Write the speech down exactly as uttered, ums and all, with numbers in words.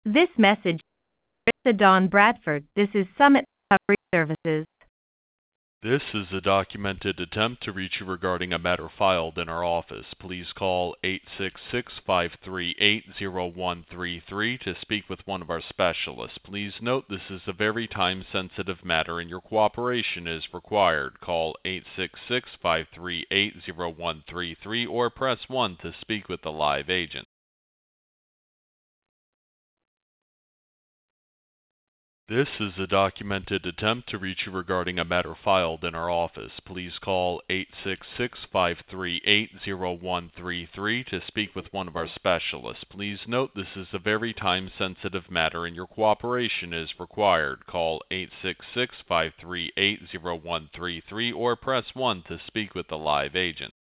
This message is to Don Bradford. This is Summit Recovery Services. This is a documented attempt to reach you regarding a matter filed in our office. Please call eight six six, five three eight, zero one three three to speak with one of our specialists. Please note this is a very time-sensitive matter and your cooperation is required. Call eight six six, five three eight, zero one three three or press one to speak with a live agent. This is a documented attempt to reach you regarding a matter filed in our office. Please call eight six six, five three eight, zero one three three to speak with one of our specialists. Please note this is a very time-sensitive matter and your cooperation is required. Call eight six six, five three eight, zero one three three or press one to speak with a live agent.